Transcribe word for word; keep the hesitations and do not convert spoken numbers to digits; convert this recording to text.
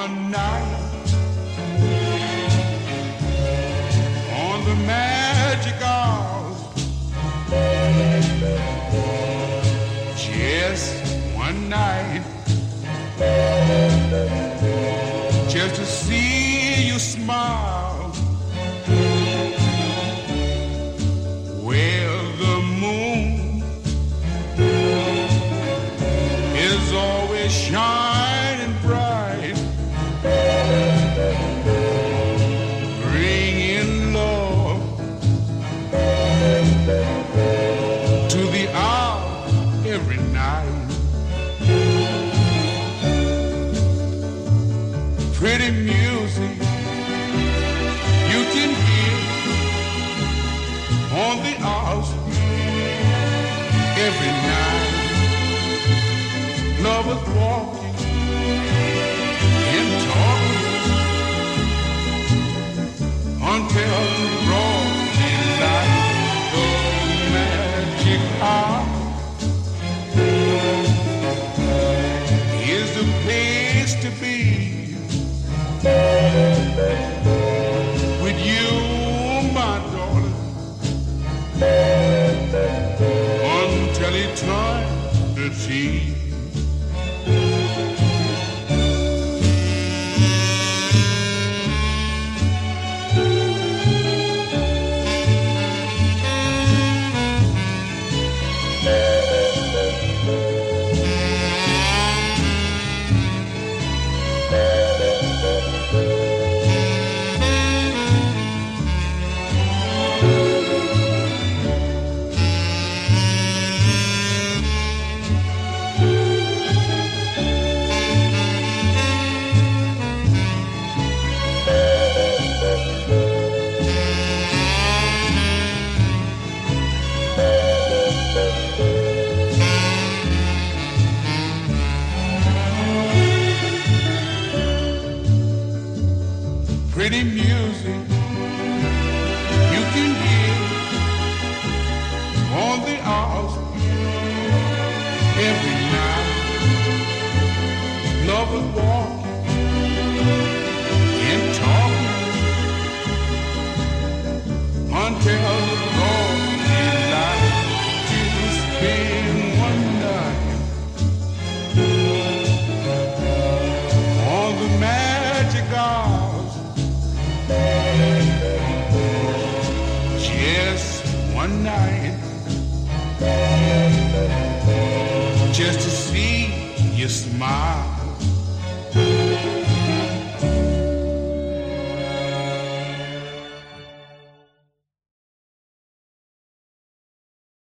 one night on the magic hours, just one night, just to see you smile. Well, the moon is always shining bright, bringing love to the hour every night. Pretty music you can hear on the hours every night. Lovers walking and talking until the broad light, the magic hour is the place to be. With you, my daughter, until eternity. Pretty music you can hear on the hours every night. Lovers walking and talking until the broad light to spend one night on the magic hour. Just one night, just to see you smile.